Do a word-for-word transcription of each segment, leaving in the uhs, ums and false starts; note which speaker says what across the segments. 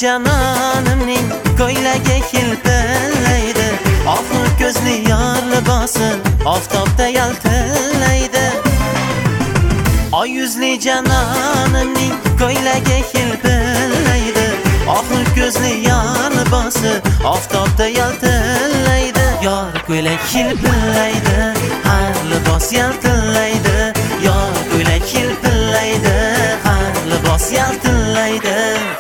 Speaker 1: janonimning ko'ylagi hilpillaydi, oq ko'zli yor libosi oftobda yaltillaydi. Oy yuzli janonimning ko'ylagi hilpillaydi, oq ko'zli yor libosi oftobda yaltillaydi. Yor ko'ylak hilpillaydi, har libos yaltillaydi. Yor ko'ylak hilpillaydi, har libos yaltillaydi.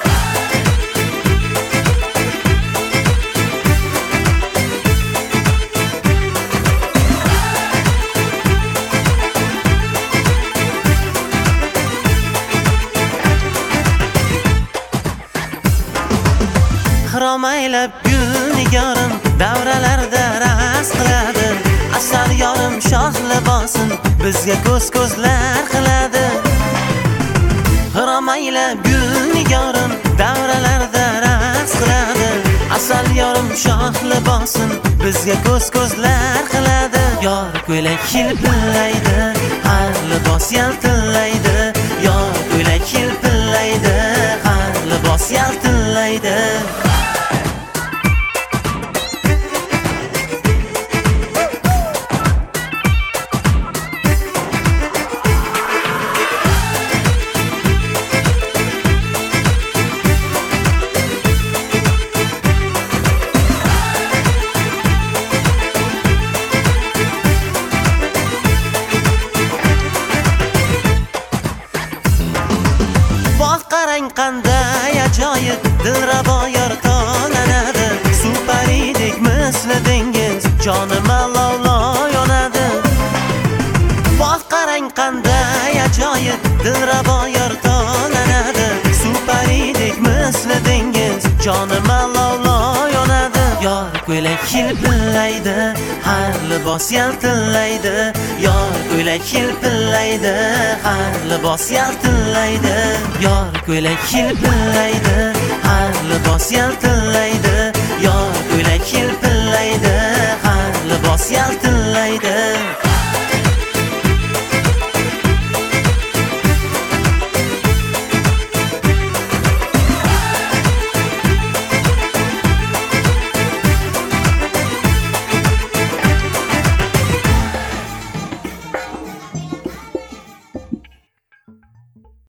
Speaker 1: Xirom aylab gul nigorim davralarda raqs qiladi. Asal yorim shoh libosin bizga ko'z-ko'zlar qiladi. Xirom aylab gul nigorim davralarda raqs qiladi. Asal yorim shoh libosin bizga ko'z-ko'zlar qiladi. Yor ko'ylak hilpillaydi, har libos yaltillaydi. Yor ko'ylak hilpillaydi, har libos yaltillaydi. Qarang qanday ajoyib, dilrabo yor tolanadi. Suv paridek misli dengiz, jonim alovlo yonadi. Voh qarang qanday ajoyib, dilrabo yor tolanadi. Suv paridek misli dengiz, jonim alovlo yonadi. Yor ko'ylak hilpillaydi, har libos yaltillaydi. Yor ko'ylak hilpillaydi, har libos yaltillaydi. Yor ko'ylak hilpillaydi, har libos yaltillaydi.